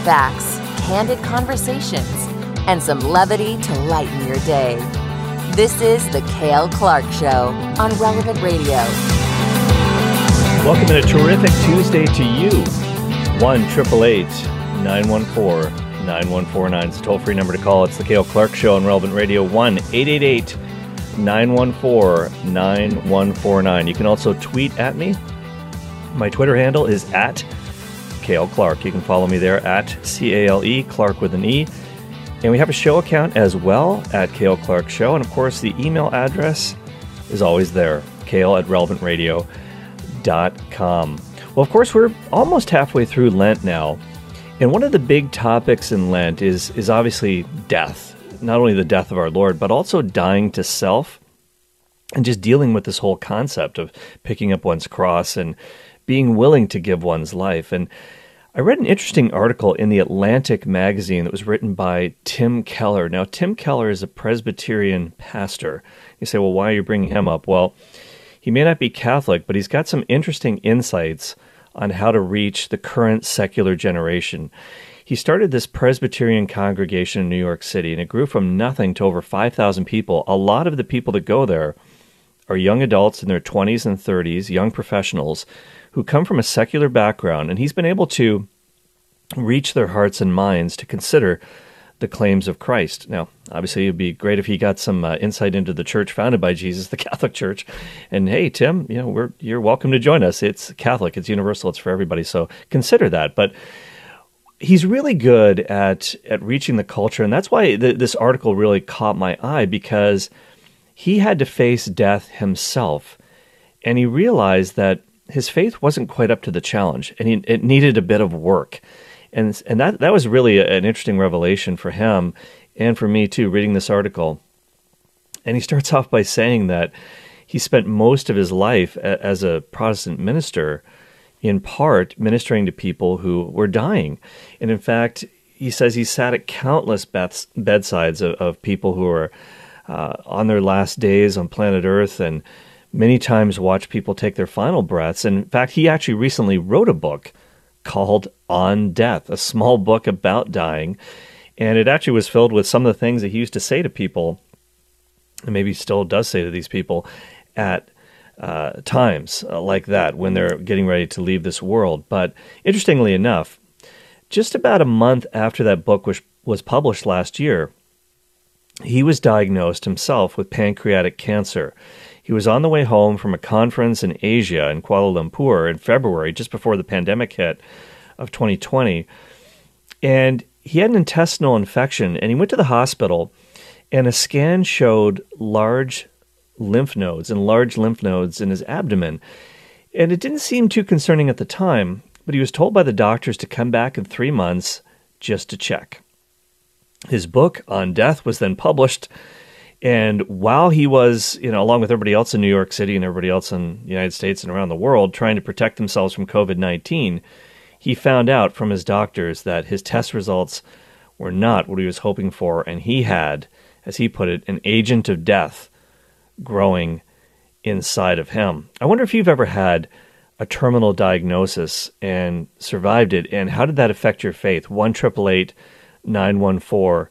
facts, candid conversations, and some levity to lighten your day. This is The Cale Clark Show on Relevant Radio. Welcome and a terrific Tuesday to you. 1-888-914-9149 is the toll-free number to call. It's The Cale Clark Show on Relevant Radio. 1-888-914-9149. You can also tweet at me. My Twitter handle is at Cale Clark. You can follow me there at C-A-L-E, Clark with an E. And we have a show account as well at Cale Clark Show. And of course, the email address is always there, cale@relevantradio.com. Well, of course, we're almost halfway through Lent now. And one of the big topics in Lent is obviously death. Not only the death of our Lord, but also dying to self and just dealing with this whole concept of picking up one's cross and being willing to give one's life. And I read an interesting article in the Atlantic magazine that was written by Tim Keller. Now, Tim Keller is a Presbyterian pastor. You say, well, why are you bringing him up? Well, he may not be Catholic, but he's got some interesting insights on how to reach the current secular generation. He started this Presbyterian congregation in New York City, and it grew from nothing to over 5,000 people. A lot of the people that go there are young adults in their 20s and 30s, young professionals, who come from a secular background, and he's been able to reach their hearts and minds to consider the claims of Christ. Now, obviously, it would be great if he got some insight into the church founded by Jesus, the Catholic Church. And hey, Tim, you're welcome to join us. It's Catholic, it's universal, it's for everybody. So consider that. But he's really good at reaching the culture, and that's why this article really caught my eye, because he had to face death himself, and he realized that his faith wasn't quite up to the challenge, and it needed a bit of work. And that was really an interesting revelation for him and for me too, reading this article. And he starts off by saying that he spent most of his life as a Protestant minister, in part ministering to people who were dying. And in fact, he says he sat at countless bedsides of people who were on their last days on planet Earth, and many times watched people take their final breaths. And in fact, he actually recently wrote a book called On Death, a small book about dying. And it actually was filled with some of the things that he used to say to people, and maybe still does say to these people at times like that when they're getting ready to leave this world. But interestingly enough, just about a month after that book was published last year, he was diagnosed himself with pancreatic cancer. He was on the way home from a conference in Asia, in Kuala Lumpur, in February, just before the pandemic hit of 2020. And he had an intestinal infection, and he went to the hospital, and a scan showed large lymph nodes in his abdomen. And it didn't seem too concerning at the time, but he was told by the doctors to come back in 3 months just to check. His book, On Death, was then published. And while he was, along with everybody else in New York City and everybody else in the United States and around the world, trying to protect themselves from COVID-19, he found out from his doctors that his test results were not what he was hoping for, and he had, as he put it, an agent of death growing inside of him. I wonder if you've ever had a terminal diagnosis and survived it, and how did that affect your faith? 1-888-914-9149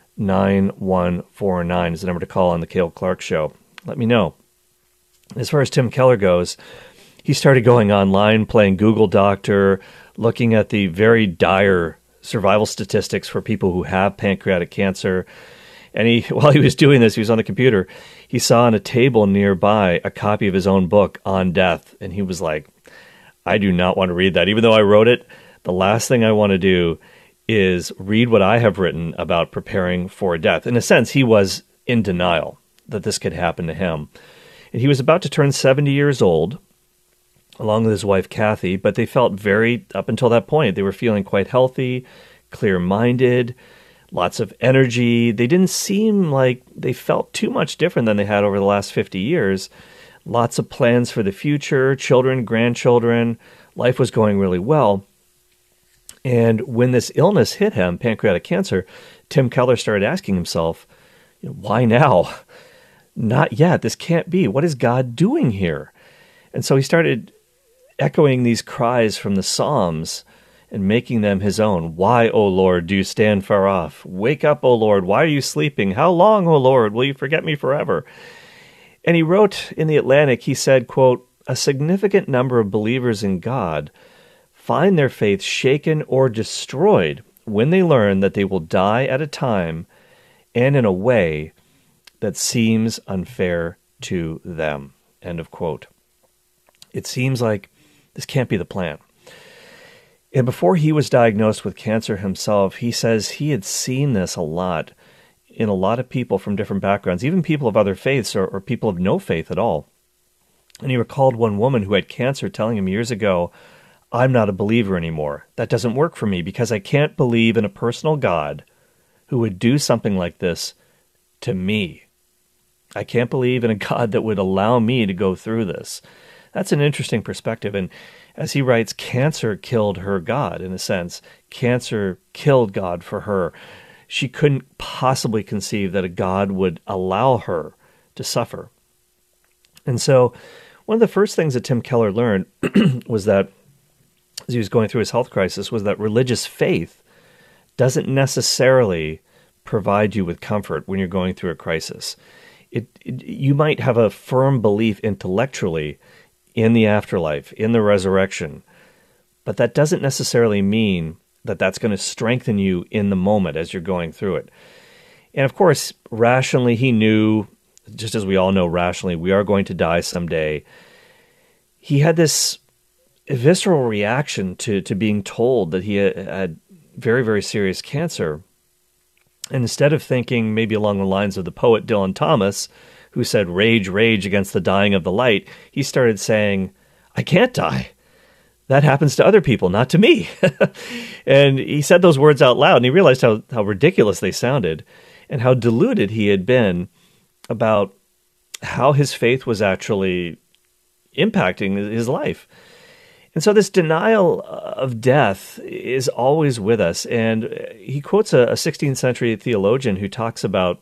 is the number to call on the Cale Clark Show. Let me know. As far as Tim Keller goes, he started going online, playing Google Doctor, looking at the very dire survival statistics for people who have pancreatic cancer. And while he was doing this, he was on the computer, he saw on a table nearby a copy of his own book, On Death. And he was like, I do not want to read that. Even though I wrote it, the last thing I want to do is read what I have written about preparing for death. In a sense, he was in denial that this could happen to him. And he was about to turn 70 years old, along with his wife, Kathy, but they felt up until that point, they were feeling quite healthy, clear-minded, lots of energy. They didn't seem like they felt too much different than they had over the last 50 years. Lots of plans for the future, children, grandchildren. Life was going really well. And when this illness hit him, pancreatic cancer, Tim Keller started asking himself, why now? Not yet. This can't be. What is God doing here? And so he started echoing these cries from the Psalms and making them his own. Why, O Lord, do you stand far off? Wake up, O Lord, why are you sleeping? How long, O Lord, will you forget me forever? And he wrote in the Atlantic, he said, quote, a significant number of believers in God find their faith shaken or destroyed when they learn that they will die at a time and in a way that seems unfair to them. End of quote. It seems like this can't be the plan. And before he was diagnosed with cancer himself, he says he had seen this a lot in a lot of people from different backgrounds, even people of other faiths or people of no faith at all. And he recalled one woman who had cancer telling him years ago, I'm not a believer anymore. That doesn't work for me because I can't believe in a personal God who would do something like this to me. I can't believe in a God that would allow me to go through this. That's an interesting perspective. And as he writes, cancer killed her God, in a sense. Cancer killed God for her. She couldn't possibly conceive that a God would allow her to suffer. And so one of the first things that Tim Keller learned was that, as he was going through his health crisis, was that religious faith doesn't necessarily provide you with comfort when you're going through a crisis. You might have a firm belief intellectually in the afterlife, in the resurrection, but that doesn't necessarily mean that that's going to strengthen you in the moment as you're going through it. And of course, rationally, he knew, just as we all know rationally, we are going to die someday. He had this visceral reaction to being told that he had very, very serious cancer. And instead of thinking maybe along the lines of the poet Dylan Thomas, who said, rage, rage against the dying of the light, he started saying, I can't die. That happens to other people, not to me. And he said those words out loud, and he realized how ridiculous they sounded and how deluded he had been about how his faith was actually impacting his life. And so this denial of death is always with us. And he quotes a 16th century theologian who talks about,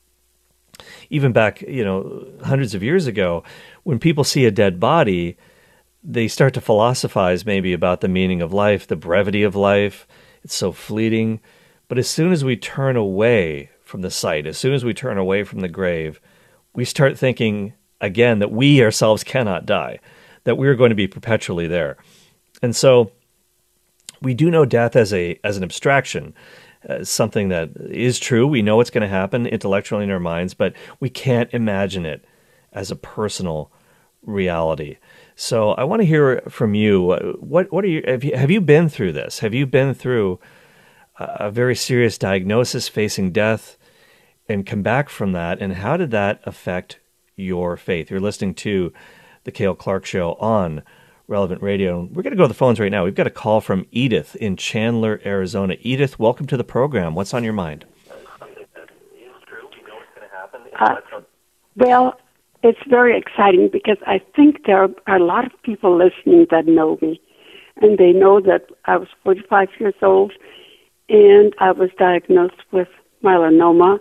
even back, hundreds of years ago, when people see a dead body, they start to philosophize maybe about the meaning of life, the brevity of life. It's so fleeting. But as soon as we turn away from the sight, as soon as we turn away from the grave, we start thinking again that we ourselves cannot die, that we're going to be perpetually there. And so we do know death as an abstraction, something that is true. We know it's going to happen intellectually in our minds, but we can't imagine it as a personal reality. So I want to hear from you. What are you? Have you been through this? Have you been through a very serious diagnosis, facing death, and come back from that? And how did that affect your faith? You're listening to the Cale Clark Show on Relevant Radio. We're going to go to the phones right now. We've got a call from Edith in Chandler, Arizona. Edith, welcome to the program. What's on your mind? Well, it's very exciting because I think there are a lot of people listening that know me, and they know that I was 45 years old, and I was diagnosed with myeloplastic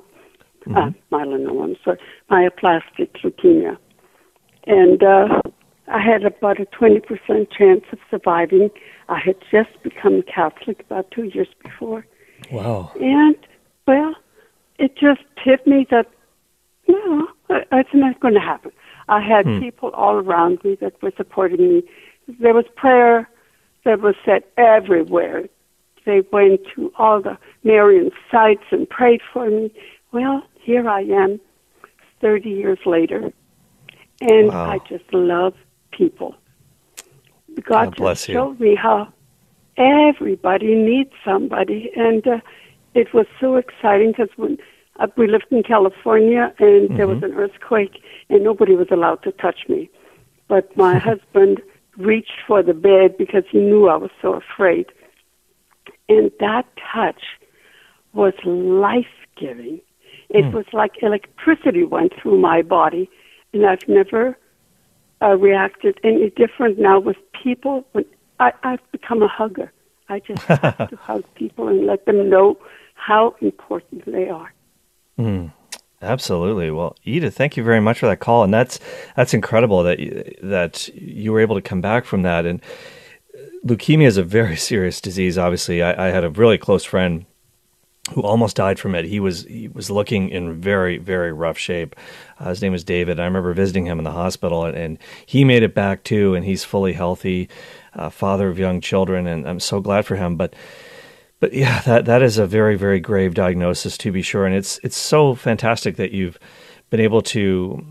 leukemia. And I had about a 20% chance of surviving. I had just become Catholic about 2 years before. Wow. And, well, it just hit me that, no, it's not going to happen. I had people all around me that were supporting me. There was prayer that was said everywhere. They went to all the Marian sites and prayed for me. Well, here I am, 30 years later, and wow. I just love people. God just showed me how everybody needs somebody, and it was so exciting because when we lived in California, and there was an earthquake, and nobody was allowed to touch me. But my husband reached for the bed because he knew I was so afraid. And that touch was life-giving. It was like electricity went through my body, and I've never reacted any different now with people. When I've become a hugger. I just have to hug people and let them know how important they are. Absolutely. Well, Edith, thank you very much for that call, and that's incredible that you were able to come back from that. And leukemia is a very serious disease. Obviously, I had a really close friend who almost died from it. He was looking in very, very rough shape. His name was David. I remember visiting him in the hospital, and he made it back too, and he's fully healthy, father of young children, and I'm so glad for him. But yeah, that is a very, very grave diagnosis, to be sure, and it's so fantastic that you've been able to.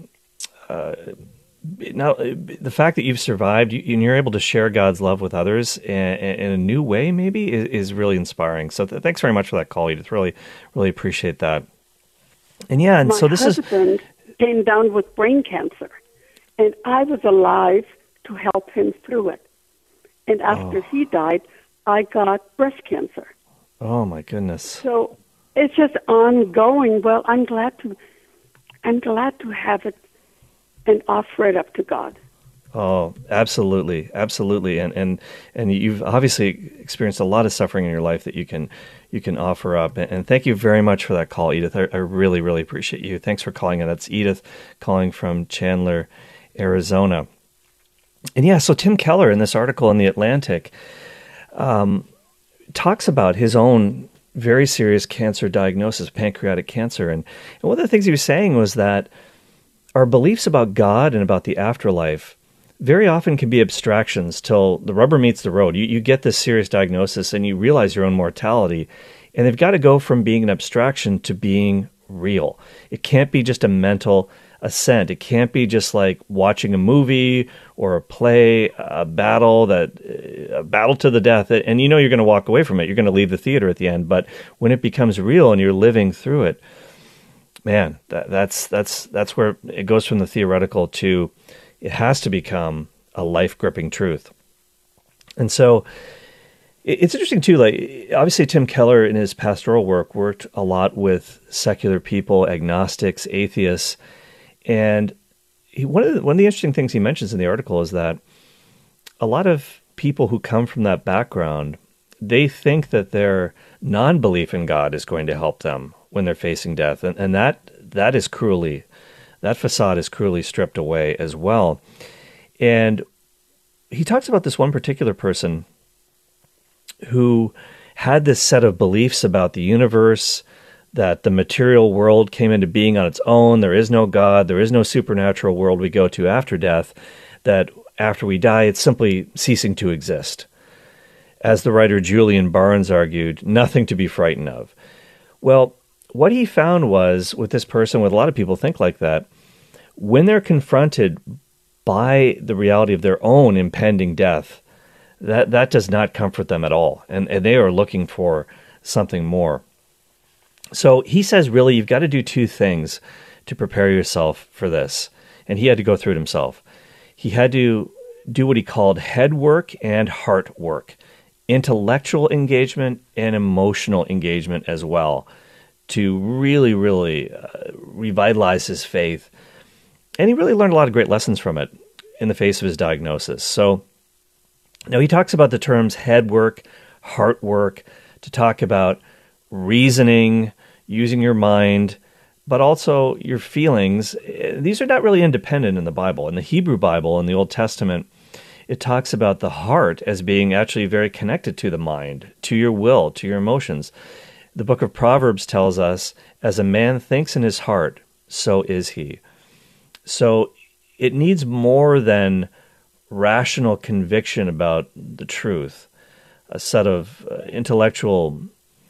Now, the fact that you've survived and you're able to share God's love with others in a new way, maybe, is really inspiring. So thanks very much for that call, Edith. Really, really appreciate that. And yeah, and so this is... My husband came down with brain cancer, and I was alive to help him through it. And after he died, I got breast cancer. Oh, my goodness. So it's just ongoing. Well, I'm glad to have it and offer it up to God. Oh, absolutely, absolutely, and you've obviously experienced a lot of suffering in your life that you can offer up. And thank you very much for that call, Edith. I really, really appreciate you. Thanks for calling in. That's Edith calling from Chandler, Arizona. And yeah, so Tim Keller in this article in The Atlantic talks about his own very serious cancer diagnosis, pancreatic cancer, and one of the things he was saying was that our beliefs about God and about the afterlife very often can be abstractions till the rubber meets the road. You get this serious diagnosis and you realize your own mortality, and they've got to go from being an abstraction to being real. It can't be just a mental assent. It can't be just like watching a movie or a play, a battle to the death, and you know you're going to walk away from it. You're going to leave the theater at the end, but when it becomes real and you're living through it, man, that's where it goes from the theoretical to it has to become a life-gripping truth. And so it's interesting too, like obviously Tim Keller in his pastoral work worked a lot with secular people, agnostics, atheists, and one of the interesting things he mentions in the article is that a lot of people who come from that background, they think that their non-belief in God is going to help them when they're facing death. And that facade is cruelly stripped away as well. And he talks about this one particular person who had this set of beliefs about the universe, that the material world came into being on its own, there is no God, there is no supernatural world we go to after death, that after we die, it's simply ceasing to exist. As the writer Julian Barnes argued, nothing to be frightened of. Well, what he found was, with this person, with a lot of people think like that, when they're confronted by the reality of their own impending death, that does not comfort them at all. And they are looking for something more. So he says, really, you've got to do two things to prepare yourself for this. And he had to go through it himself. He had to do what he called head work and heart work, intellectual engagement and emotional engagement as well, to really, really revitalize his faith. And he really learned a lot of great lessons from it in the face of his diagnosis. So now he talks about the terms head work, heart work, to talk about reasoning, using your mind, but also your feelings. These are not really independent in the Bible. In the Hebrew Bible, in the Old Testament, it talks about the heart as being actually very connected to the mind, to your will, to your emotions. The book of Proverbs tells us, as a man thinks in his heart, so is he. So it needs more than rational conviction about the truth, a set of intellectual,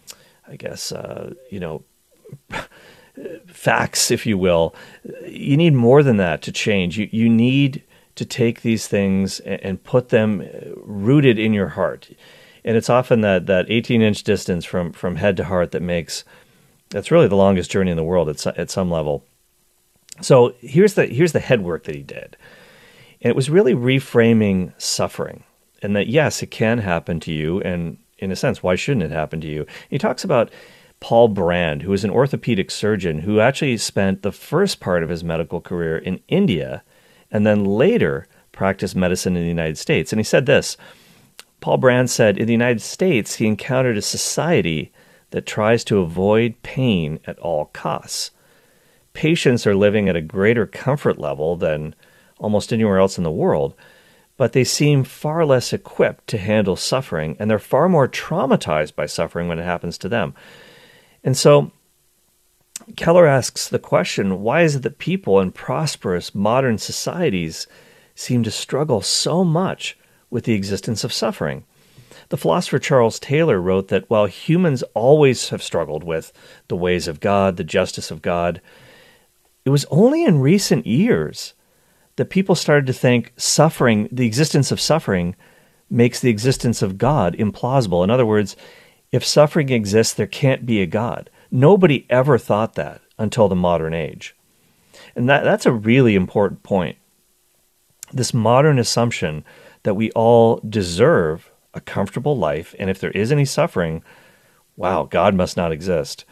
facts, if you will. You need more than that to change. You need to take these things and put them rooted in your heart. And it's often that 18-inch distance from head to heart that's really the longest journey in the world at some level. So here's the head work that he did. And it was really reframing suffering. And that, yes, it can happen to you. And in a sense, why shouldn't it happen to you? He talks about Paul Brand, who was an orthopedic surgeon who actually spent the first part of his medical career in India and then later practiced medicine in the United States. And he said this, Paul Brand said, in the United States, he encountered a society that tries to avoid pain at all costs. Patients are living at a greater comfort level than almost anywhere else in the world, but they seem far less equipped to handle suffering, and they're far more traumatized by suffering when it happens to them. And so Keller asks the question, why is it that people in prosperous modern societies seem to struggle so much with the existence of suffering? The philosopher Charles Taylor wrote that while humans always have struggled with the ways of God, the justice of God, it was only in recent years that people started to think suffering, the existence of suffering, makes the existence of God implausible. In other words, if suffering exists, there can't be a God. Nobody ever thought that until the modern age. And that's a really important point. This modern assumption that we all deserve a comfortable life, and if there is any suffering, wow, God must not exist.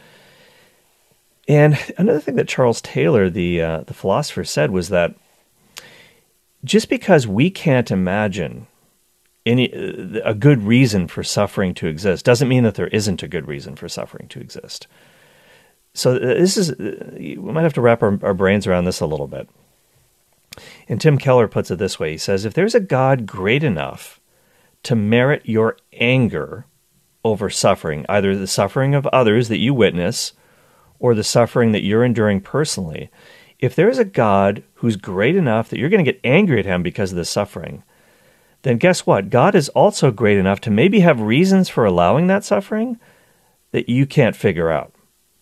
And another thing that Charles Taylor, the philosopher, said was that just because we can't imagine a good reason for suffering to exist doesn't mean that there isn't a good reason for suffering to exist. So we might have to wrap our brains around this a little bit. And Tim Keller puts it this way. He says, if there's a God great enough to merit your anger over suffering, either the suffering of others that you witness or the suffering that you're enduring personally, if there's a God who's great enough that you're going to get angry at him because of the suffering, then guess what? God is also great enough to maybe have reasons for allowing that suffering that you can't figure out.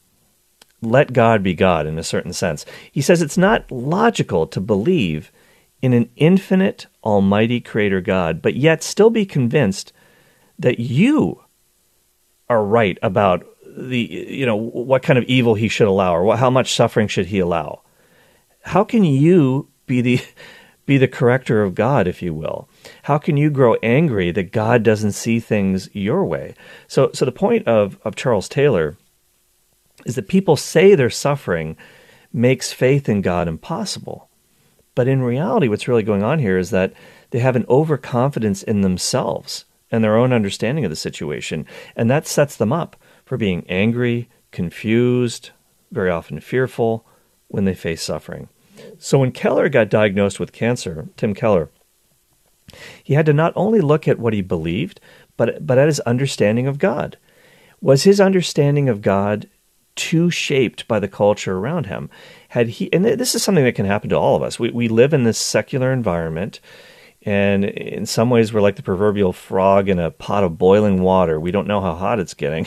Let God be God in a certain sense. He says it's not logical to believe in an infinite, almighty creator God, but yet still be convinced that you are right about what kind of evil he should allow, or how much suffering should he allow. How can you be the corrector of God, if you will? How can you grow angry that God doesn't see things your way? So the point of Charles Taylor is that people say their suffering makes faith in God impossible. But in reality, what's really going on here is that they have an overconfidence in themselves and their own understanding of the situation. And that sets them up for being angry, confused, very often fearful when they face suffering. So when Keller got diagnosed with cancer, Tim Keller, he had to not only look at what he believed, but at his understanding of God. Was his understanding of God too shaped by the culture around him? And this is something that can happen to all of us. We live in this secular environment, and in some ways we're like the proverbial frog in a pot of boiling water. We don't know how hot it's getting.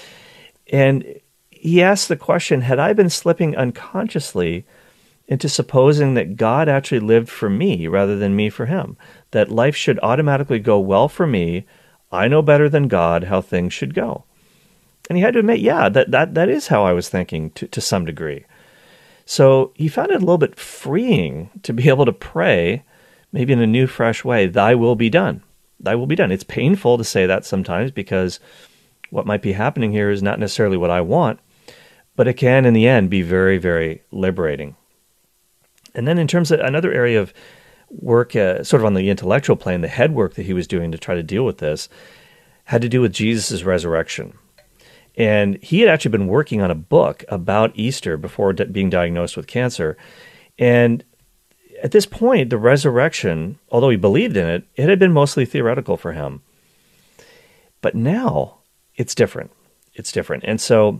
And he asked the question, had I been slipping unconsciously into supposing that God actually lived for me rather than me for him? That life should automatically go well for me. I know better than God how things should go. And he had to admit, yeah, that is how I was thinking to some degree. So he found it a little bit freeing to be able to pray, maybe in a new, fresh way, thy will be done. Thy will be done. It's painful to say that sometimes because what might be happening here is not necessarily what I want, but it can, in the end, be very, very liberating. And then in terms of another area of work, sort of on the intellectual plane, the head work that he was doing to try to deal with this had to do with Jesus' resurrection. And he had actually been working on a book about Easter before being diagnosed with cancer. And at this point, the resurrection, although he believed in it, it had been mostly theoretical for him. But now it's different. It's different. And so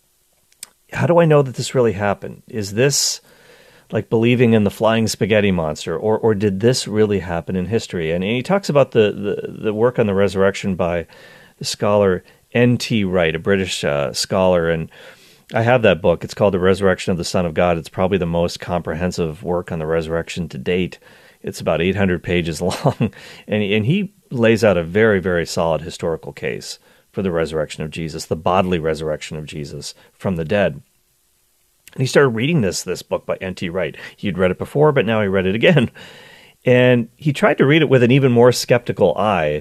how do I know that this really happened? Is this like believing in the flying spaghetti monster, or did this really happen in history? And he talks about the work on the resurrection by the scholar N.T. Wright, a British scholar, and I have that book. It's called The Resurrection of the Son of God. It's probably the most comprehensive work on the resurrection to date. It's about 800 pages long, and he lays out a very, very solid historical case for the resurrection of Jesus, the bodily resurrection of Jesus from the dead. And he started reading this book by N.T. Wright. He'd read it before, but now he read it again. And he tried to read it with an even more skeptical eye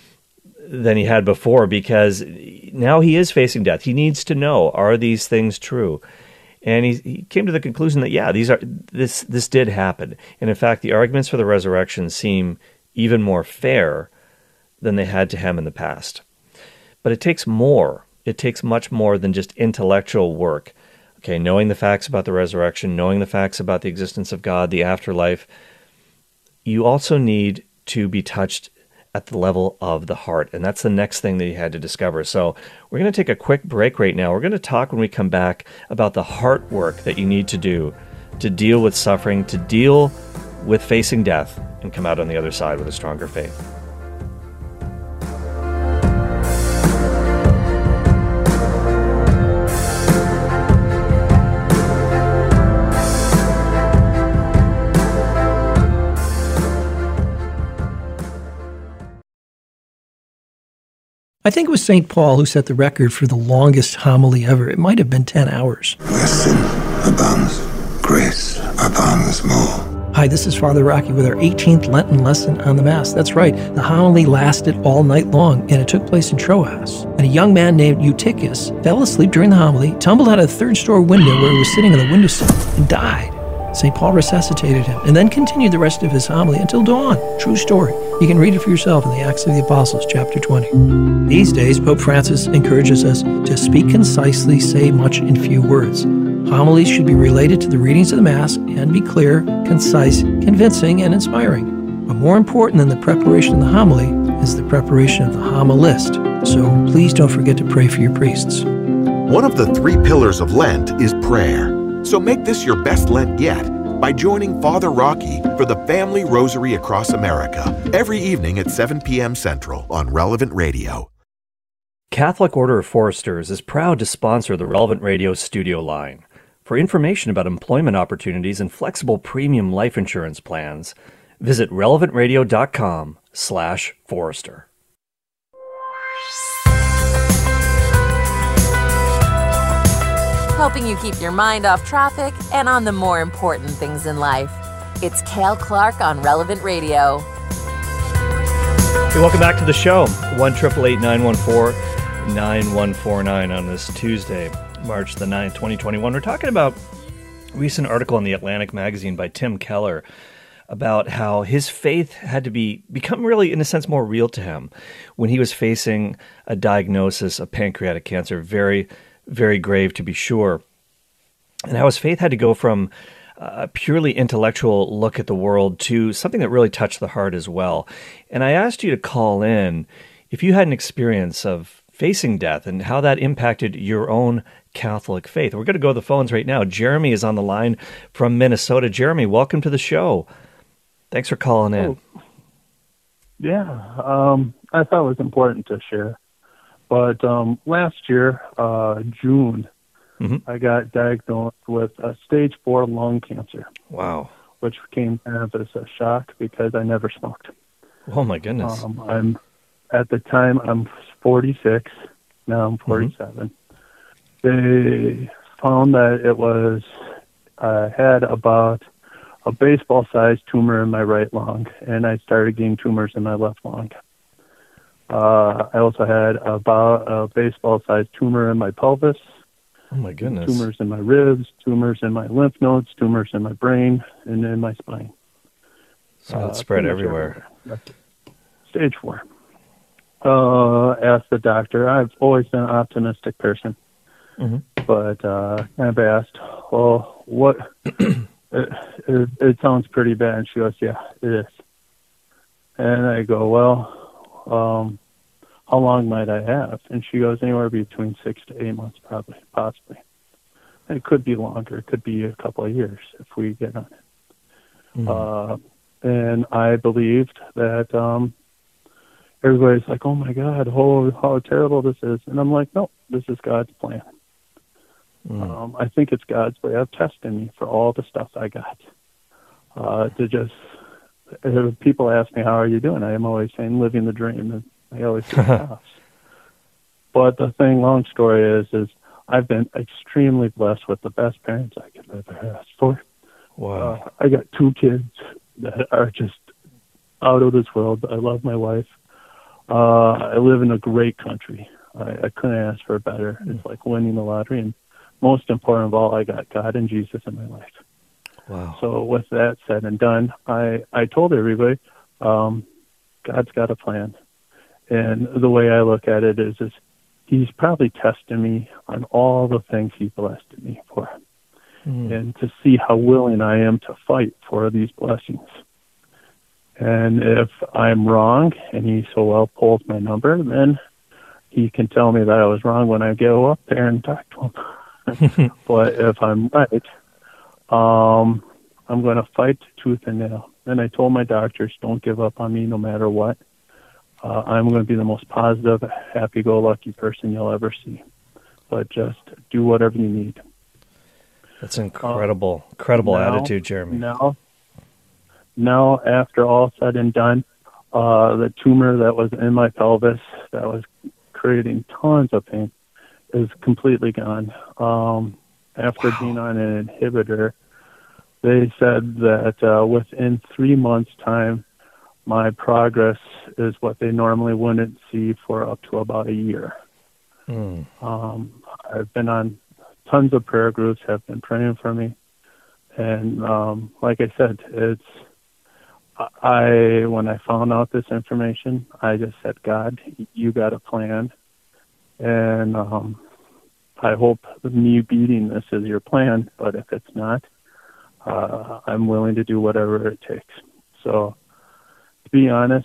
than he had before, because now he is facing death. He needs to know, are these things true? And he came to the conclusion that, yeah, this did happen. And in fact, the arguments for the resurrection seem even more fair than they had to him in the past. But it takes more. It takes much more than just intellectual work. Okay, knowing the facts about the resurrection, knowing the facts about the existence of God, the afterlife. You also need to be touched at the level of the heart. And that's the next thing that he had to discover. So we're going to take a quick break right now. We're going to talk when we come back about the heart work that you need to do to deal with suffering, to deal with facing death, and come out on the other side with a stronger faith. I think it was St. Paul who set the record for the longest homily ever. It might have been 10 hours. Where sin abounds, grace abounds more. Hi, this is Father Rocky with our 18th Lenten lesson on the Mass. That's right, the homily lasted all night long, and it took place in Troas. And a young man named Eutychus fell asleep during the homily, tumbled out of the third-story window where he was sitting on the windowsill, and died. St. Paul resuscitated him, and then continued the rest of his homily until dawn. True story. You can read it for yourself in the Acts of the Apostles, chapter 20. These days, Pope Francis encourages us to speak concisely, say much in few words. Homilies should be related to the readings of the Mass and be clear, concise, convincing, and inspiring. But more important than the preparation of the homily is the preparation of the homilist. So please don't forget to pray for your priests. One of the 3 pillars of Lent is prayer. So make this your best Lent yet by joining Father Rocky for the Family Rosary Across America every evening at 7 p.m. Central on Relevant Radio. Catholic Order of Foresters is proud to sponsor the Relevant Radio studio line. For information about employment opportunities and flexible premium life insurance plans, visit relevantradio.com/Forester. Helping you keep your mind off traffic and on the more important things in life. It's Cale Clark on Relevant Radio. Hey, welcome back to the show. 1-888-914-9149 on this Tuesday, March the 9th, 2021. We're talking about a recent article in the Atlantic magazine by Tim Keller about how his faith had to become really, in a sense, more real to him when he was facing a diagnosis of pancreatic cancer, very, very grave to be sure, and how his faith had to go from a purely intellectual look at the world to something that really touched the heart as well. And I asked you to call in if you had an experience of facing death and how that impacted your own Catholic faith. We're going to go to the phones right now. Jeremy is on the line from Minnesota. Jeremy, welcome to the show. Thanks for calling in. Yeah, I thought it was important to share. But last year, June, I got diagnosed with stage 4 lung cancer. Wow. Which came kind of as a shock because I never smoked. Oh, my goodness. At the time, I'm 46. Now I'm 47. They found that I had about a baseball-sized tumor in my right lung, and I started getting tumors in my left lung. I also had about a baseball-sized tumor in my pelvis. Oh, my goodness. Tumors in my ribs, tumors in my lymph nodes, tumors in my brain, and in my spine. So it spread everywhere. Stage 4. Asked the doctor. I've always been an optimistic person. But kind of asked, well, what... it sounds pretty bad. And she goes, yeah, it is. And I go, well... how long might I have? And she goes, anywhere between 6 to 8 months, possibly. And it could be longer. It could be a couple of years if we get on it. And I believed that everybody's like, oh, my God, how terrible this is. And I'm like, no, this is God's plan. I think it's God's way of testing me for all the stuff I got. People ask me, how are you doing? I am always saying, living the dream. And I always get laughs. But the thing, long story is I've been extremely blessed with the best parents I could ever ask for. Wow. I got 2 kids that are just out of this world. I love my wife. I live in a great country. I couldn't ask for better. It's like winning the lottery. And most important of all, I got God and Jesus in my life. Wow. So with that said and done, I told everybody, God's got a plan. And the way I look at it is he's probably testing me on all the things he blessed me for. And to see how willing I am to fight for these blessings. And if I'm wrong and he so well pulls my number, then he can tell me that I was wrong when I go up there and talk to him. But if I'm right, I'm going to fight tooth and nail. And I told my doctors, don't give up on me no matter what. I'm going to be the most positive, happy-go-lucky person you'll ever see. But just do whatever you need. That's incredible attitude, Jeremy. Now, after all said and done, the tumor that was in my pelvis that was creating tons of pain is completely gone. After being on an inhibitor, they said that within 3 months' time, my progress is what they normally wouldn't see for up to about a year. I've been on tons of prayer groups, have been praying for me. And like I said, when I found out this information, I just said, God, you got a plan. And I hope me beating this is your plan, but if it's not, I'm willing to do whatever it takes. So, to be honest,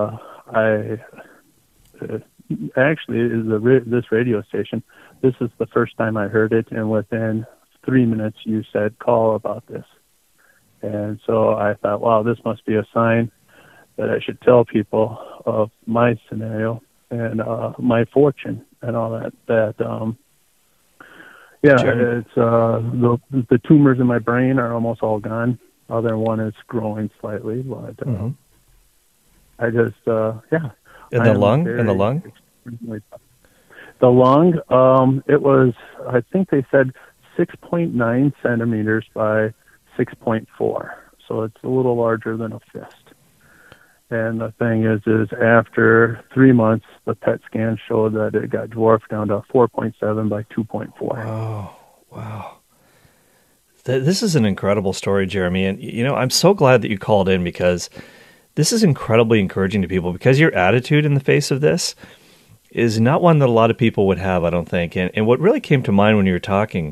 this radio station, this is the first time I heard it, and within 3 minutes you said, call about this. And so I thought, wow, this must be a sign that I should tell people of my scenario and my fortune and all that. Sure. It's the tumors in my brain are almost all gone. Other one is growing slightly, but I just In the lung? The lung, it was, I think they said 6.9 centimeters by 6.4. So it's a little larger than a fist. And the thing is after 3 months, the PET scan showed that it got dwarfed down to 4.7 by 2.4. Oh, wow. This is an incredible story, Jeremy. And, I'm so glad that you called in, because this is incredibly encouraging to people, because your attitude in the face of this is not one that a lot of people would have, I don't think. And what really came to mind when you were talking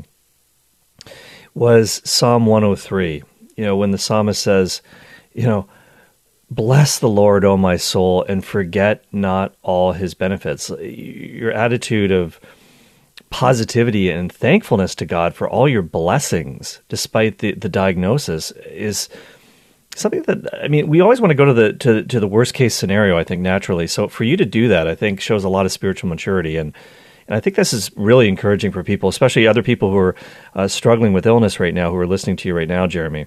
was Psalm 103, when the psalmist says, bless the Lord, O my soul, and forget not all his benefits. Your attitude of positivity and thankfulness to God for all your blessings, despite the diagnosis, is something that, we always want to go to the worst case scenario, I think, naturally. So for you to do that, I think, shows a lot of spiritual maturity. And I think this is really encouraging for people, especially other people who are struggling with illness right now, who are listening to you right now, Jeremy.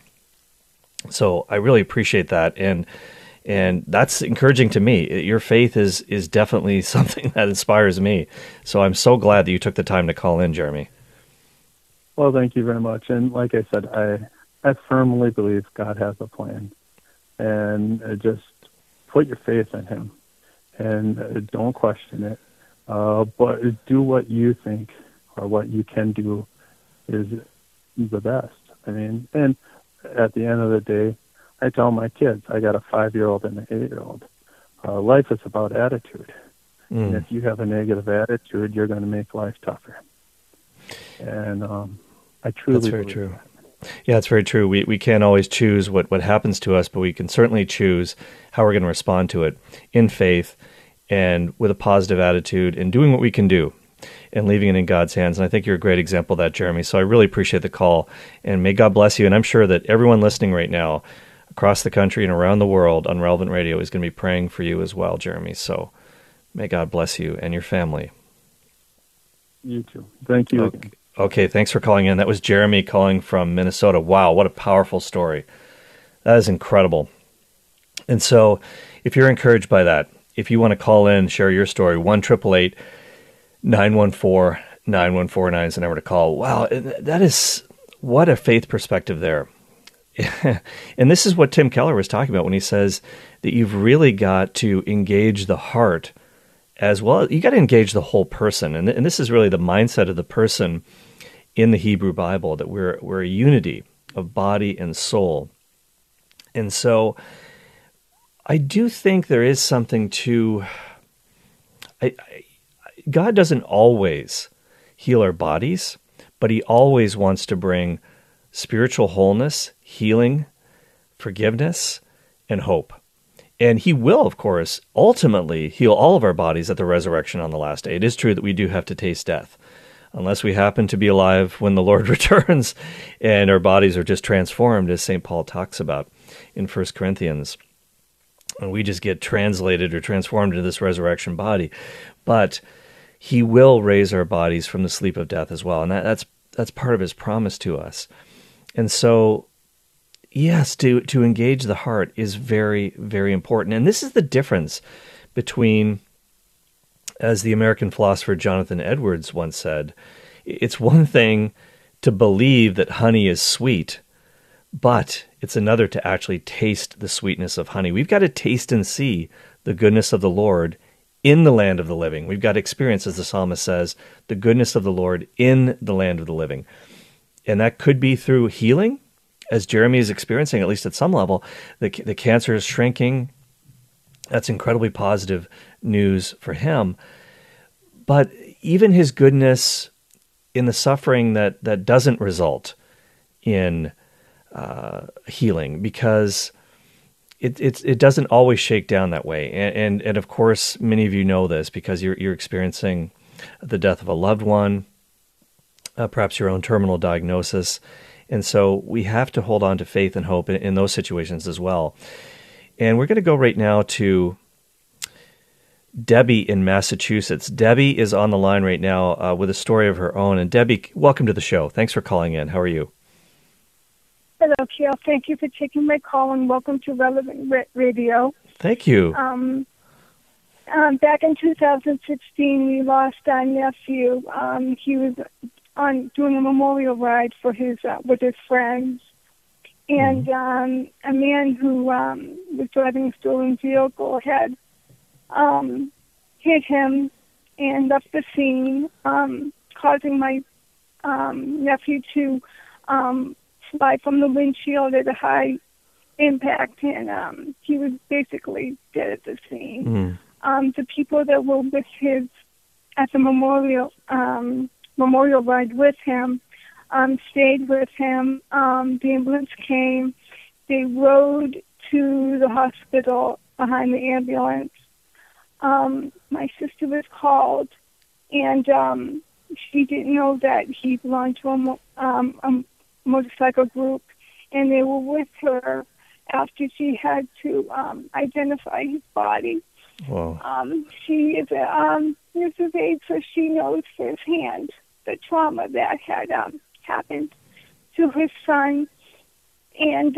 So I really appreciate that. And that's encouraging to me. Your faith is definitely something that inspires me. So I'm so glad that you took the time to call in, Jeremy. Well, thank you very much. And like I said, I firmly believe God has a plan. And just put your faith in him. And don't question it. But do what you think or what you can do is the best. And at the end of the day, I tell my kids, I got a 5-year-old and an 8-year-old. Life is about attitude. And if you have a negative attitude, you're going to make life tougher. And I truly believe That's very true. Yeah, it's very true. We can't always choose what happens to us, but we can certainly choose how we're going to respond to it in faith and with a positive attitude and doing what we can do and leaving it in God's hands. And I think you're a great example of that, Jeremy. So I really appreciate the call, and may God bless you. And I'm sure that everyone listening right now across the country and around the world on Relevant Radio is going to be praying for you as well, Jeremy. So may God bless you and your family. You too. Thank you. Okay, thanks for calling in. That was Jeremy calling from Minnesota. Wow, what a powerful story. That is incredible. And so if you're encouraged by that, if you want to call in, share your story, 1-888-914-9149 is the number to call. Wow, that is, what a faith perspective there. And this is what Tim Keller was talking about when he says that you've really got to engage the heart as well. You got to engage the whole person. And this is really the mindset of the person in the Hebrew Bible, that we're a unity of body and soul. And so I do think there is something to... God doesn't always heal our bodies, but he always wants to bring spiritual wholeness, healing, forgiveness, and hope. And he will, of course, ultimately heal all of our bodies at the resurrection on the last day. It is true that we do have to taste death, unless we happen to be alive when the Lord returns and our bodies are just transformed, as St. Paul talks about in 1 Corinthians. And we just get translated or transformed into this resurrection body. But he will raise our bodies from the sleep of death as well. And that's part of his promise to us. And so, yes, to engage the heart is very, very important. And this is the difference between, as the American philosopher Jonathan Edwards once said, it's one thing to believe that honey is sweet, but it's another to actually taste the sweetness of honey. We've got to taste and see the goodness of the Lord in the land of the living. We've got to experience, as the psalmist says, the goodness of the Lord in the land of the living. And that could be through healing, as Jeremy is experiencing, at least at some level. The cancer is shrinking. That's incredibly positive news for him. But even his goodness in the suffering that doesn't result in healing, because it doesn't always shake down that way. And of course, many of you know this because you're experiencing the death of a loved one, perhaps your own terminal diagnosis. And so we have to hold on to faith and hope in those situations as well. And we're going to go right now to Debbie in Massachusetts. Debbie is on the line right now with a story of her own. And Debbie, welcome to the show. Thanks for calling in. How are you? Hello, Kale. Thank you for taking my call, and welcome to Relevant Radio. Thank you. Back in 2016, we lost our nephew. He was doing a memorial ride for his with his friends, and a man who was driving a stolen vehicle had hit him and left the scene, causing my nephew to fly from the windshield at a high impact, and he was basically dead at the scene. The people that were with his at the memorial ride with him stayed with him. The ambulance came. They rode to the hospital behind the ambulance. My sister was called, and she didn't know that he belonged to a motorcycle group, and they were with her after she had to identify his body. Wow. She is a nurse's aide, so she knows firsthand the trauma that had happened to his son. And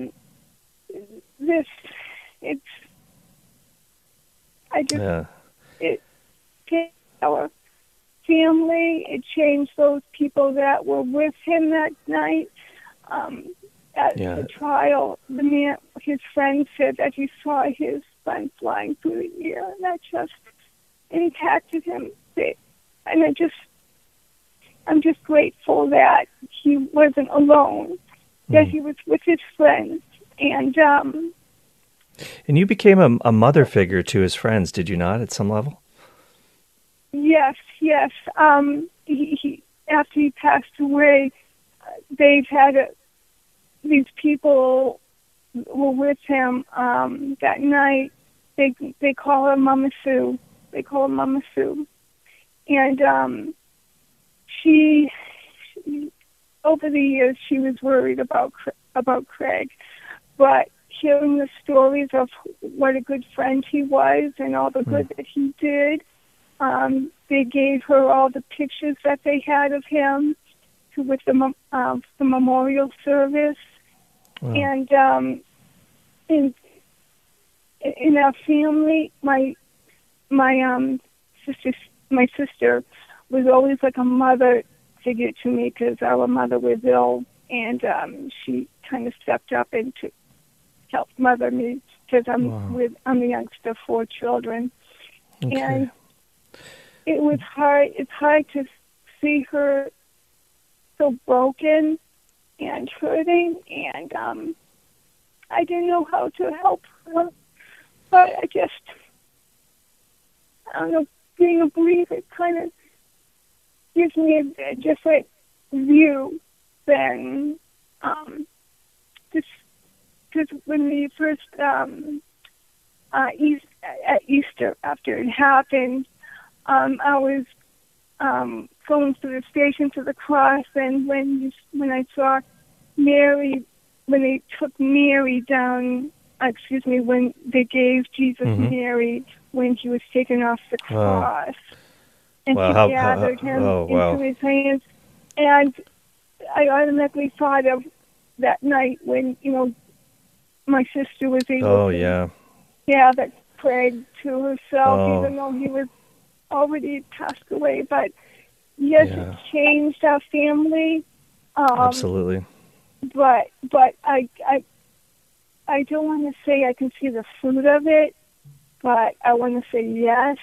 it changed our family. It changed those people that were with him that night. At the trial, the man, his friend said that he saw his son flying through the air, and that just impacted him. And I'm just grateful that he wasn't alone, that he was with his friends. And you became a mother figure to his friends, did you not, at some level? Yes. He after he passed away, they've had these people were with him that night. They call her Mama Sue. And she over the years she was worried about Craig, but hearing the stories of what a good friend he was and all the good that he did, they gave her all the pictures that they had of him with the memorial service. Wow. And in our family, my sister was always like a mother figure to me because our mother was ill, and she kind of stepped up and helped mother me because I'm the youngest of 4 children. Okay. And it was hard. It's hard to see her so broken and hurting, and I didn't know how to help her. But I don't know, being a believer kind of gives me a different view than just because when we first at Easter after it happened. I was going through the Station to the Cross, and when I saw Mary, when they took Mary down, when they gave Jesus Mary when he was taken off the cross, and she gathered him into his hands, and I automatically thought of that night when my sister was able to gather Craig to herself, even though he was already passed away. But yes, it changed our family. Absolutely. But I don't want to say I can see the fruit of it, but I want to say yes.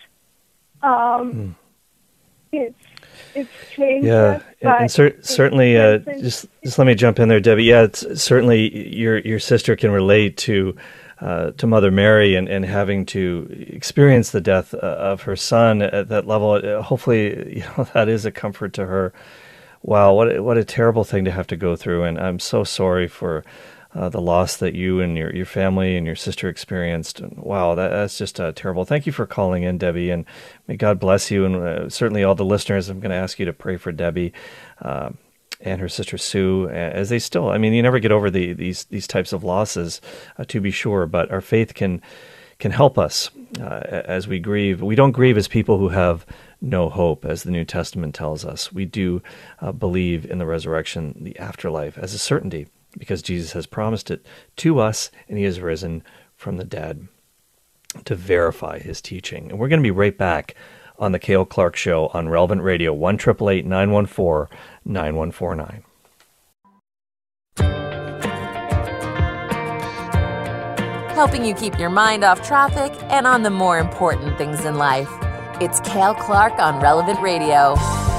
It's changed. Yeah, and certainly, just let me jump in there, Debbie. Yeah, it's, certainly your sister can relate to Mother Mary and having to experience the death of her son at that level. Hopefully, that is a comfort to her. Wow, what a terrible thing to have to go through, and I'm so sorry for the loss that you and your family and your sister experienced. And wow, that's just terrible. Thank you for calling in, Debbie, and may God bless you. And certainly all the listeners, I'm going to ask you to pray for Debbie and her sister Sue, as they still, you never get over these types of losses, to be sure, but our faith can help us as we grieve. We don't grieve as people who have no hope, as the New Testament tells us. We do believe in the resurrection, the afterlife, as a certainty, because Jesus has promised it to us, and he has risen from the dead to verify his teaching. And we're going to be right back on the Cale Clark Show on Relevant Radio, 1-888-914-9149. Helping you keep your mind off traffic and on the more important things in life. It's Cale Clark on Relevant Radio.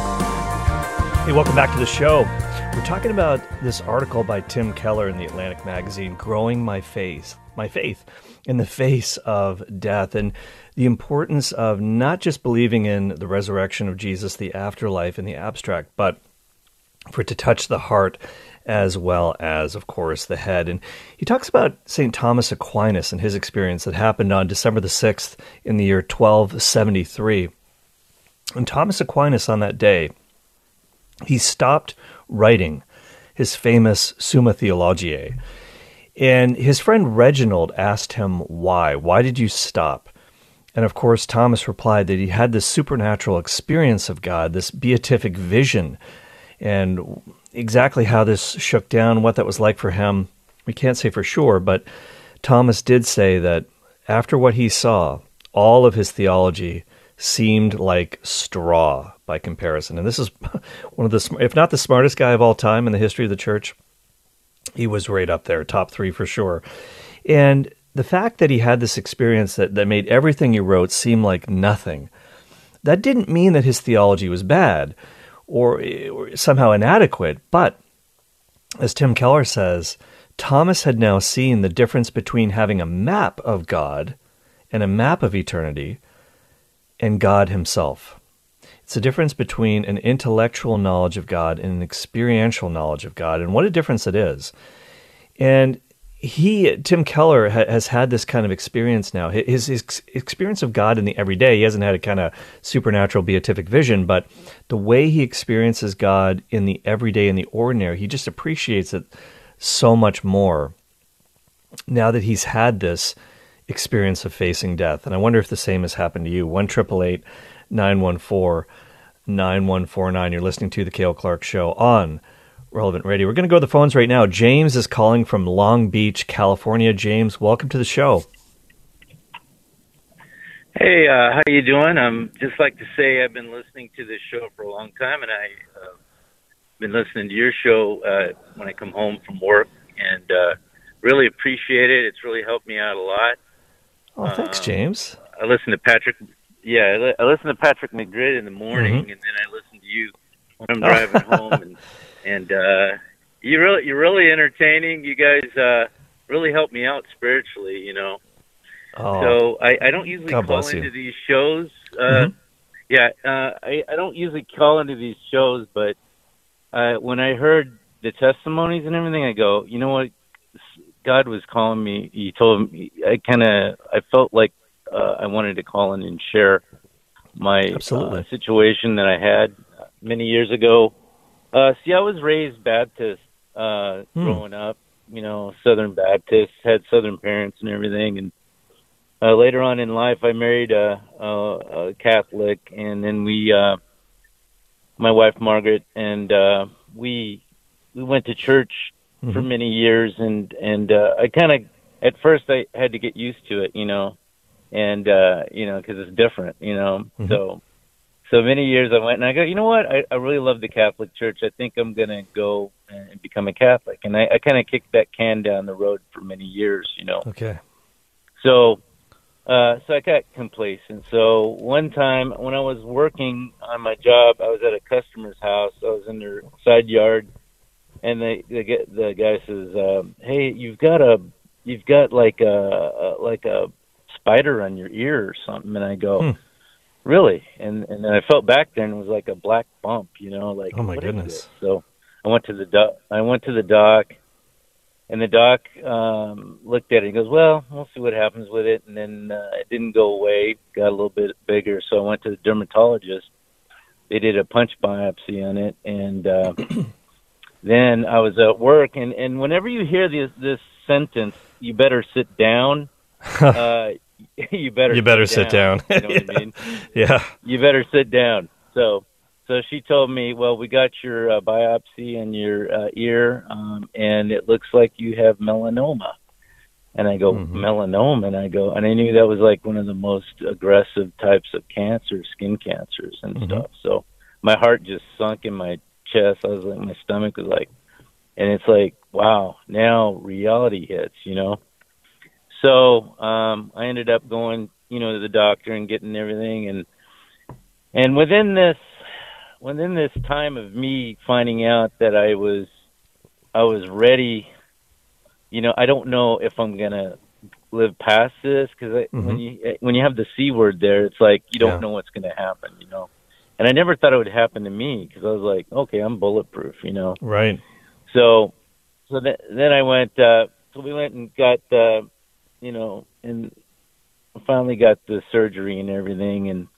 Hey, welcome back to the show. We're talking about this article by Tim Keller in the Atlantic magazine, Growing My Faith in the Face of Death, and the importance of not just believing in the resurrection of Jesus, the afterlife in the abstract, but for it to touch the heart as well as, of course, the head. And he talks about St. Thomas Aquinas and his experience that happened on December the 6th in the year 1273. And Thomas Aquinas, on that day, he stopped writing his famous Summa Theologiae. And his friend Reginald asked him why. Why did you stop? And of course, Thomas replied that he had this supernatural experience of God, this beatific vision, and exactly how this shook down, what that was like for him, we can't say for sure, but Thomas did say that after what he saw, all of his theology seemed like straw by comparison. And this is one of the, if not the smartest guy of all time in the history of the church, he was right up there, top three for sure. And the fact that he had this experience that made everything he wrote seem like nothing, that didn't mean that his theology was bad or somehow inadequate. But as Tim Keller says, Thomas had now seen the difference between having a map of God and a map of eternity and God himself. It's a difference between an intellectual knowledge of God and an experiential knowledge of God, and what a difference it is. And Tim Keller has had this kind of experience now. His experience of God in the everyday, he hasn't had a kind of supernatural beatific vision, but the way he experiences God in the everyday, in the ordinary, he just appreciates it so much more now that he's had this experience of facing death. And I wonder if the same has happened to you. 1-888-914-9149. You're listening to The Cale Clark Show on Relevant Radio. We're going to go to the phones right now. James is calling from Long Beach, California. James, welcome to the show. Hey, how you doing? Just like to say I've been listening to this show for a long time, and I've been listening to your show when I come home from work, and really appreciate it. It's really helped me out a lot. Oh, thanks, James. I listen to Patrick. Yeah, I listen to Patrick McGrid in the morning, and then I listen to you when I'm driving home, and you're really entertaining. You guys really help me out spiritually, you know. Oh, so I don't usually call into these shows. I don't usually call into these shows, but when I heard the testimonies and everything, I go, you know what? God was calling me. He told me, I felt like I wanted to call in and share my situation that I had many years ago. See, I was raised Baptist growing up, Southern Baptist, had Southern parents and everything. And later on in life, I married a Catholic, and then my wife Margaret, and we went to church for many years, and I kind of, at first I had to get used to it, and because it's different, So many years I went, and I go, you know what? I really love the Catholic Church. I think I'm going to go and become a Catholic. And I kind of kicked that can down the road for many years, Okay. So I got complacent. So one time when I was working on my job, I was at a customer's house. I was in their side yard, and the guy says, "Hey, you've got like a spider on your ear or something." And I go, "Really?" And then I felt back there, and it was like a black bump, like, oh my what goodness. is this? So I went to the doc, and the doc looked at it and goes, "Well, we'll see what happens with it." And then it didn't go away, got a little bit bigger. So I went to the dermatologist. They did a punch biopsy on it, and then I was at work. And whenever you hear this sentence, "You better sit down," you better sit down. You know what I mean? Yeah. You better sit down. So she told me, "Well, we got your biopsy in your ear, and it looks like you have melanoma." And I go, "Melanoma?" And I go, and I knew that was like one of the most aggressive types of cancer, skin cancers and stuff. So my heart just sunk in my chest. I was like, my stomach was like, and it's like, wow, now reality hits, So I ended up going, to the doctor and getting everything, and within this time of me finding out that I was ready, I don't know if I'm gonna live past this, because when you have the C word there, it's like you don't know what's gonna happen, And I never thought it would happen to me, because I was like, okay, I'm bulletproof, Right. So then I went. So we went and got. And finally got the surgery and everything, and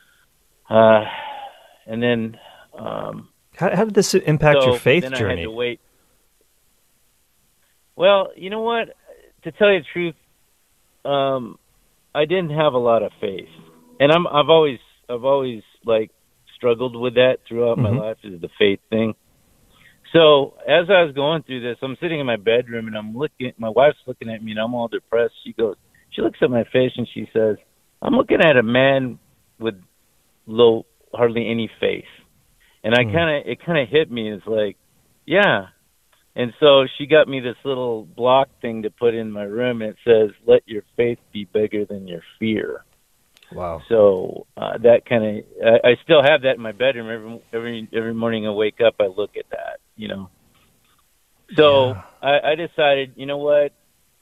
then how did this impact your faith then journey? I had to wait. Well, you know what? To tell you the truth, I didn't have a lot of faith, and I've always like struggled with that throughout my life, is the faith thing. So as I was going through this, I'm sitting in my bedroom, and I'm looking. My wife's looking at me, and I'm all depressed. She looks at my face, and she says, "I'm looking at a man with hardly any faith." And it kind of hit me. It's like, yeah. And so she got me this little block thing to put in my room, and it says, "Let your faith be bigger than your fear." Wow. So that kind of, I still have that in my bedroom. Every morning I wake up, I look at that, So I decided, you know what,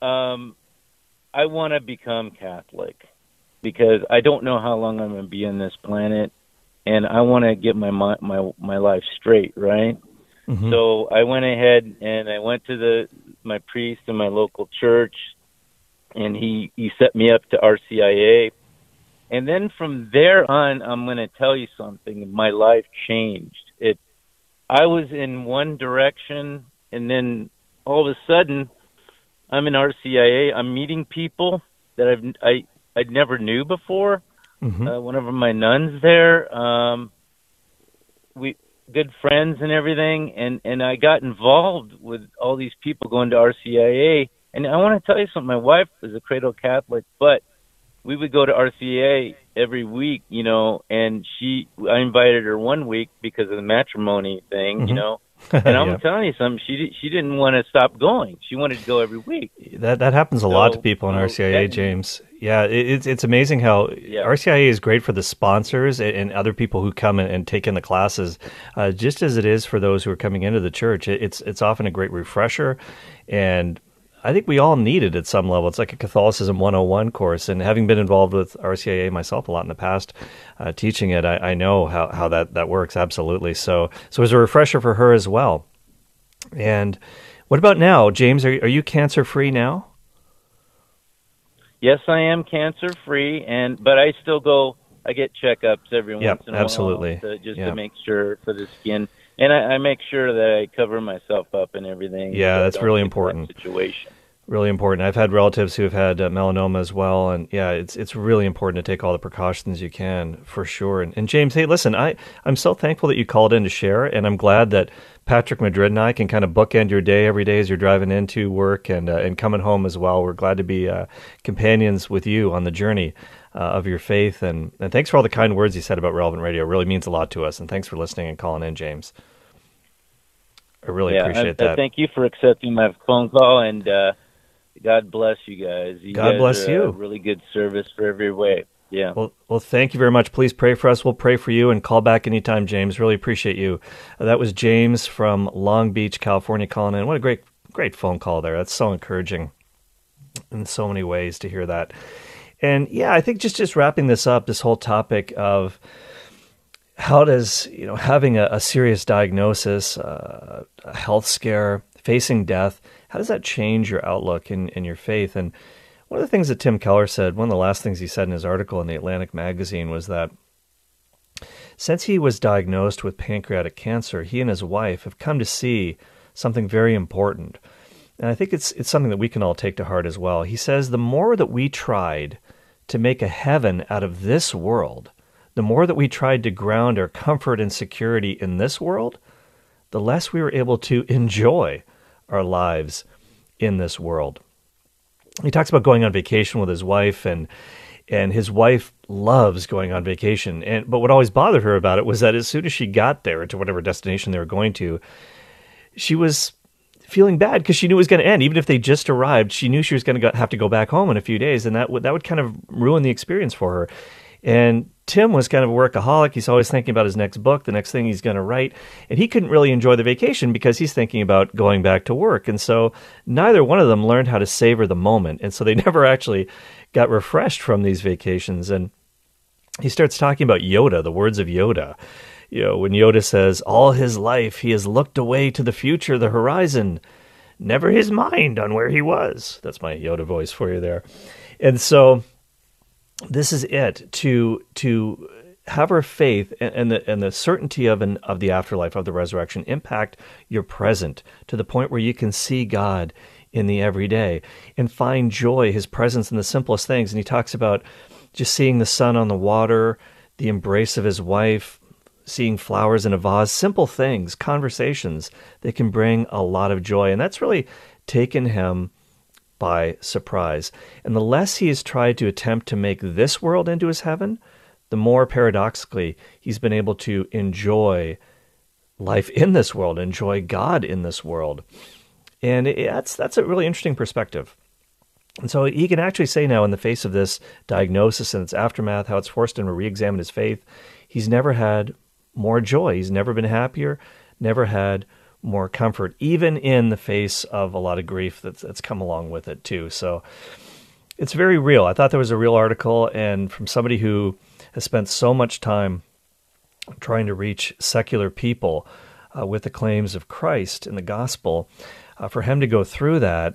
I want to become Catholic, because I don't know how long I'm going to be on this planet, and I want to get my life straight, right? So I went ahead and I went to my priest in my local church, and he set me up to RCIA. And then from there on, I'm going to tell you something. My life changed. I was in one direction, and then all of a sudden, I'm in RCIA. I'm meeting people that I never knew before. One of my nuns there, we good friends and everything, and I got involved with all these people going to RCIA. And I want to tell you something. My wife is a cradle Catholic, but we would go to RCA every week, and I invited her one week because of the matrimony thing, and I'm telling you something, she didn't want to stop going. She wanted to go every week. That happens a lot to people in RCIA, James. Yeah, it's amazing how RCIA is great for the sponsors and other people who come and take in the classes, just as it is for those who are coming into the church. It's often a great refresher, and I think we all need it at some level. It's like a Catholicism 101 course, and having been involved with RCIA myself a lot in the past, teaching it, I know how that works, absolutely. So it was a refresher for her as well. And What about now, James? Are you cancer-free now? Yes, I am cancer-free, but I still go. I get checkups every once in a absolutely. while to make sure for the skin, and I make sure that I cover myself up and everything. Yeah, so that's really important. Situation. Really important. I've had relatives who have had melanoma as well, and it's really important to take all the precautions you can, for sure. And James, hey, listen, I'm so thankful that you called in to share, and I'm glad that Patrick Madrid and I can kind of bookend your day every day as you're driving into work and coming home as well. We're glad to be companions with you on the journey of your faith, and thanks for all the kind words you said about Relevant Radio. It really means a lot to us, and thanks for listening and calling in, James. I really appreciate that. Thank you for accepting my phone call, and God bless you guys. God bless you. Really good service for every way. Yeah. Well, thank you very much. Please pray for us. We'll pray for you, and call back anytime, James. Really appreciate you. That was James from Long Beach, California, calling in. What a great phone call there. That's so encouraging in so many ways to hear that. And yeah, I think just wrapping this up, this whole topic of how does having a serious diagnosis, a health scare, facing death, how does that change your outlook in your faith? And one of the things that Tim Keller said, one of the last things he said in his article in the Atlantic magazine was that since he was diagnosed with pancreatic cancer, he and his wife have come to see something very important. And I think it's something that we can all take to heart as well. He says the more that we tried to make a heaven out of this world, the more that we tried to ground our comfort and security in this world, the less we were able to enjoy our lives in this world. He talks about going on vacation with his wife, and his wife loves going on vacation. But what always bothered her about it was that as soon as she got there to whatever destination they were going to, she was feeling bad because she knew it was going to end. Even if they just arrived, she knew she was going to have to go back home in a few days, and that would kind of ruin the experience for her. And Tim was kind of a workaholic. He's always thinking about his next book, the next thing he's going to write. And he couldn't really enjoy the vacation because he's thinking about going back to work. And so neither one of them learned how to savor the moment. And so they never actually got refreshed from these vacations. And he starts talking about Yoda, the words of Yoda. When Yoda says, all his life he has looked away to the future, the horizon, never his mind on where he was. That's my Yoda voice for you there. And so this is it, to have our faith and the certainty of the afterlife, of the resurrection, impact your present to the point where you can see God in the everyday and find joy, his presence in the simplest things. And he talks about just seeing the sun on the water, the embrace of his wife, seeing flowers in a vase, simple things, conversations that can bring a lot of joy. And that's really taken him by surprise. And the less he has tried to attempt to make this world into his heaven, the more paradoxically he's been able to enjoy life in this world, enjoy God in this world. And that's a really interesting perspective. And so he can actually say now, in the face of this diagnosis and its aftermath, how it's forced him to re-examine his faith, he's never had more joy. He's never been happier, never had more comfort, even in the face of a lot of grief that's come along with it too. So it's very real. I thought that was a real article, and from somebody who has spent so much time trying to reach secular people with the claims of Christ and the gospel, for him to go through that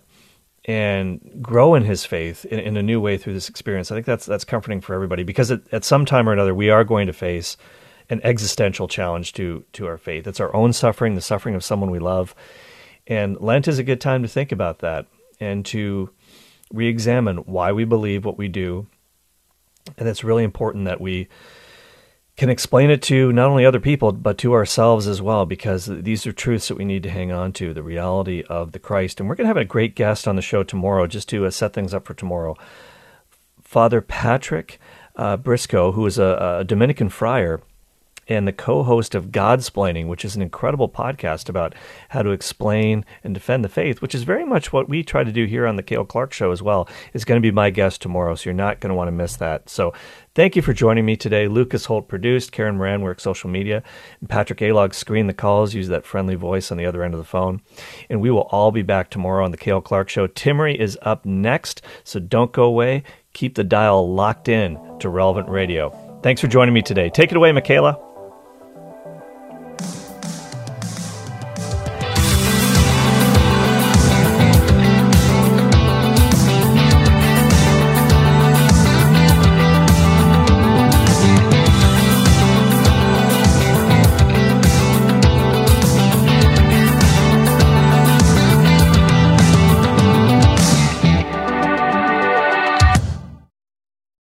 and grow in his faith in a new way through this experience, I think that's comforting for everybody, because at some time or another we are going to face an existential challenge to our faith. It's our own suffering, the suffering of someone we love. And Lent is a good time to think about that and to re-examine why we believe what we do. And it's really important that we can explain it to not only other people, but to ourselves as well, because these are truths that we need to hang on to, the reality of the Christ. And we're going to have a great guest on the show tomorrow, just to set things up for tomorrow. Father Patrick Briscoe, who is a Dominican friar, and the co-host of Godsplaining, which is an incredible podcast about how to explain and defend the faith, which is very much what we try to do here on the Cale Clark Show as well, is going to be my guest tomorrow, so you're not going to want to miss that. So thank you for joining me today. Lucas Holt produced, Karen Moran works social media, and Patrick Alog screened the calls, use that friendly voice on the other end of the phone. And we will all be back tomorrow on the Cale Clark Show. Timmery is up next, so don't go away. Keep the dial locked in to Relevant Radio. Thanks for joining me today. Take it away, Michaela.